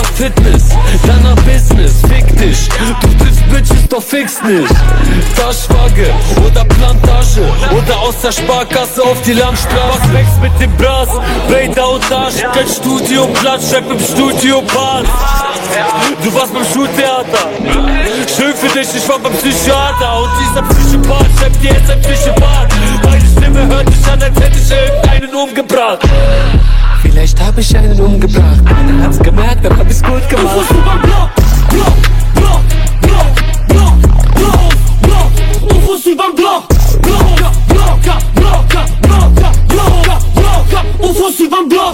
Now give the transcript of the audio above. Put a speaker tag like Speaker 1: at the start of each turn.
Speaker 1: nach Fitness, dann nach Business, fick dich. Du triffst Bitches doch fix nicht. Taschwage oder Plantage oder aus der Sparkasse auf die Landstraße. Was wächst mit dem Brass? Bader und Arsch, kein Studioplatz, Rap im Studio-Bad. Du warst beim Schultheater, schön für dich, ich war beim Psychiater. Und dieser Psychopath schreibt dir jetzt ein Psychopath. Meine Stimme hört sich an, als hätte ich irgendeinen umgebracht. Vielleicht hab ich einen umgebracht, der hat's gemerkt, dann hab ich's gut gemacht.